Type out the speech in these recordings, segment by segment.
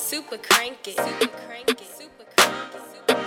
super cranky, super cranky, super cranky, super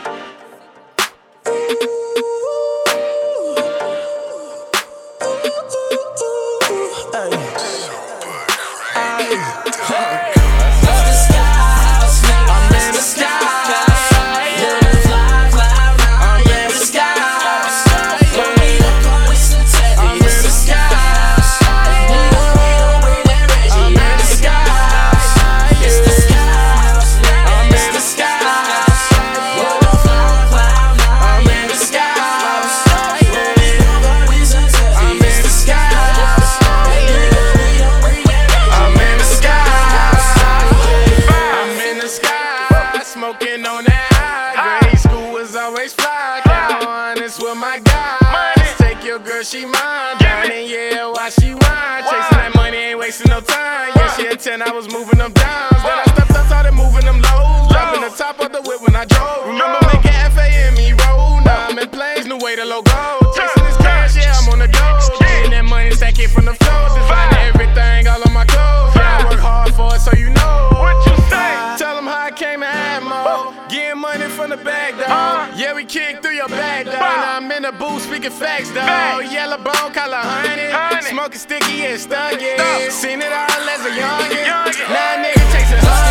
smoking on that high. Grade school was always fly. Count honest with my guys. Take your girl, she mine. Dining, yeah, why she whine? Chasing that money, ain't wasting no time. Yeah, she had 10, I was moving them downs. Then I stepped up, started moving them lows. Dropping the top of the whip when I drove. Remember making FAME roll. Now I'm in planes, new way to logo. Chasing this cash, yeah, I'm on the go. Getting that money, stack it from the floor. Designing everything, all on my clothes. Yeah, I work hard for it, so you know. What you say? Tell them how I came and had more. Getting money from the bag, dog. Yeah, we kick through your bag, dog. Now I'm in the booth speaking facts, dog. Yellow bone, color honey. Smoking sticky and stuck, yeah. Seen it all as a youngin'. Now a nigga chasing honey.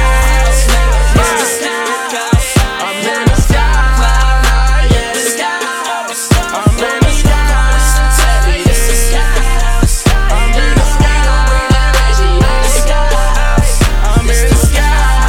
I'm in the sky. I'm in the sky. I'm in the sky. I'm in the sky. I'm in the sky.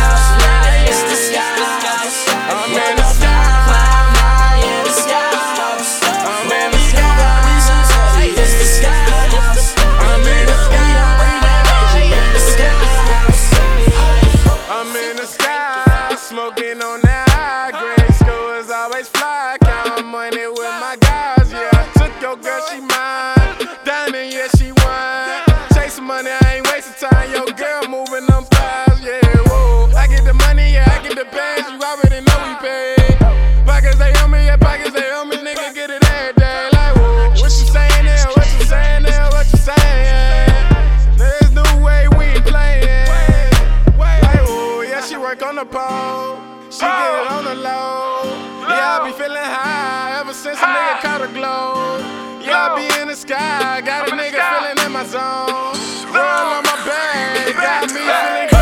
Smoking on that high. Grade school is always fly. Counting money with my guys. Yeah, I took your girl, she mine. Diamond, yeah, she wine. Chasing money, I ain't wasting time. Your girl moving them thighs. Yeah, whoa. I get the money, yeah, I get the bands. You already know we pay. Pockets they on me, yeah, pockets they on me. Nigga, get it every day. Like, whoa. What you saying there? What you saying there? What you saying? There's no way we ain't playing. Like, whoa, yeah, she work on the pole. She get it on the low. Yeah, I be feeling high ever since a nigga caught a glow. Yeah, I be in the sky. Got a nigga feeling in my zone. Roll on my bag. Got me feeling